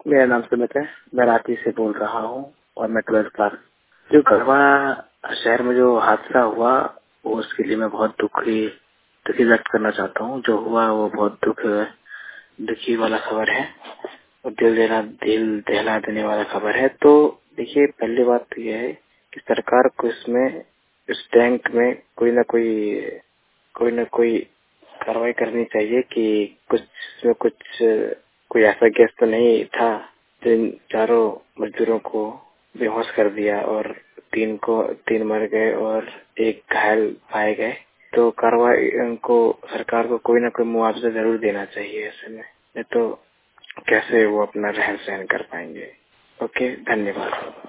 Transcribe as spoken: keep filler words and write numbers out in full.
मेरा नाम सुमित है, मैं रांची से बोल रहा हूँ और मैं ट्वेल्थ क्लास। जो गढ़वा शहर में जो हादसा हुआ वो उसके लिए मैं बहुत दुखी दुखी व्यक्त करना चाहता हूँ। जो हुआ वो बहुत दुख दुखी वाला खबर है और दिल देना दिल दहला देने वाला खबर है। तो देखिए, पहली बात तो ये है कि सरकार को इसमें इस टैंक में कोई ना कोई कोई ना कोई कार्रवाई करनी चाहिए कि कुछ इसमें कुछ कोई ऐसा गैस तो नहीं था जिन चारों मजदूरों को बेहोश कर दिया और तीन को तीन मर गए और एक घायल पाए गए। तो कार्रवाई उनको सरकार को कोई ना कोई मुआवजा जरूर देना चाहिए ऐसे में, नहीं तो कैसे वो अपना रहन सहन कर पाएंगे। ओके, धन्यवाद।